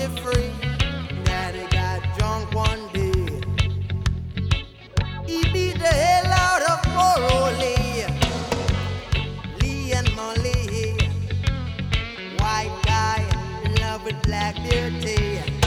be free. Daddy got drunk one day. He beat the hell out of poor old Lee. Lee and Molly, white guy in love with black beauty.